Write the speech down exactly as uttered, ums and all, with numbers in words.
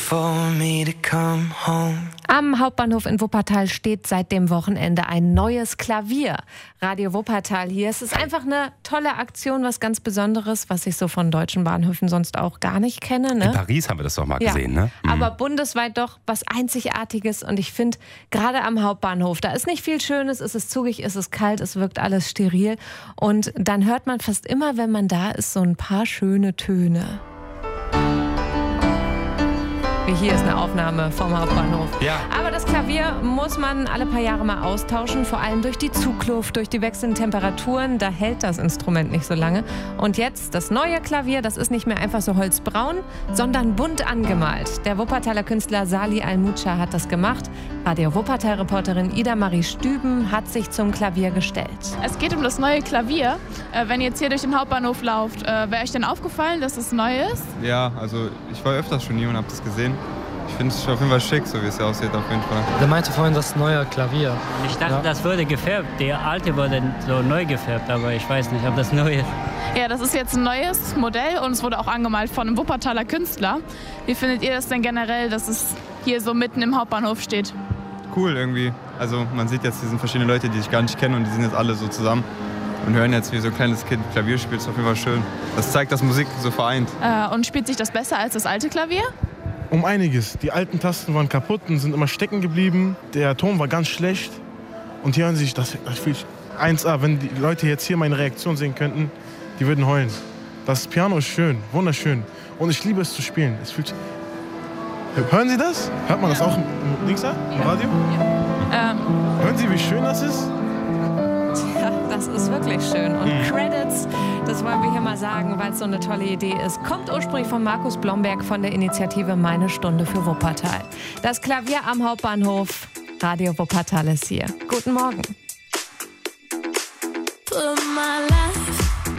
for me to come home. Am Hauptbahnhof in Wuppertal steht seit dem Wochenende ein neues Klavier. Radio Wuppertal hier. Es ist einfach eine tolle Aktion, was ganz Besonderes, was ich so von deutschen Bahnhöfen sonst auch gar nicht kenne. Ne? In Paris haben wir das doch mal ja. gesehen, ne? Mhm. Aber bundesweit doch was Einzigartiges. Und ich finde, gerade am Hauptbahnhof, da ist nicht viel Schönes, es ist zugig, es ist kalt, es wirkt alles steril. Und dann hört man fast immer, wenn man da ist, so ein paar schöne Töne. Hier ist eine Aufnahme vom Hauptbahnhof. Ja. Aber das Klavier muss man alle paar Jahre mal austauschen, vor allem durch die Zugluft, durch die wechselnden Temperaturen. Da hält das Instrument nicht so lange. Und jetzt das neue Klavier, das ist nicht mehr einfach so holzbraun, sondern bunt angemalt. Der Wuppertaler Künstler Salih Al-Mucha hat das gemacht. Radio Wuppertal-Reporterin Ida-Marie Stüben hat sich zum Klavier gestellt. Es geht um das neue Klavier. Äh, wenn ihr jetzt hier durch den Hauptbahnhof lauft, äh, wäre euch denn aufgefallen, dass es neu ist? Ja, also ich war öfters schon hier und habe das gesehen. Ich finde es auf jeden Fall schick, so wie es aussieht, auf jeden Fall. Der meinte vorhin das neue Klavier. Ich dachte, ja. das wurde gefärbt. Der alte wurde so neu gefärbt, aber ich weiß nicht, ob das neu ist. Ja, das ist jetzt ein neues Modell und es wurde auch angemalt von einem Wuppertaler Künstler. Wie findet ihr das denn generell, dass es hier so mitten im Hauptbahnhof steht? Cool irgendwie. Also man sieht jetzt, hier sind verschiedene Leute, die ich gar nicht kenne und die sind jetzt alle so zusammen und hören jetzt, wie so ein kleines Kind Klavier spielt. Das ist auf jeden Fall schön. Das zeigt, dass Musik so vereint. Äh, und spielt sich das besser als das alte Klavier? Um einiges. Die alten Tasten waren kaputt und sind immer stecken geblieben. Der Ton war ganz schlecht. Und hier hören Sie sich, das, das fühlt eins A. Wenn die Leute jetzt hier meine Reaktion sehen könnten, die würden heulen. Das Piano ist schön, wunderschön. Und ich liebe es zu spielen. Es fühlt. Hören Sie das? Hört man das auch im, im, Dings da? Im Radio? Ja. Ähm. Hören Sie, wie schön das ist? Ja, das ist wirklich schön. Und Credits, das wollen wir hier mal sagen, weil es so eine tolle Idee ist, kommt ursprünglich von Markus Blomberg von der Initiative Meine Stunde für Wuppertal. Das Klavier am Hauptbahnhof, Radio Wuppertal ist hier. Guten Morgen. Put my life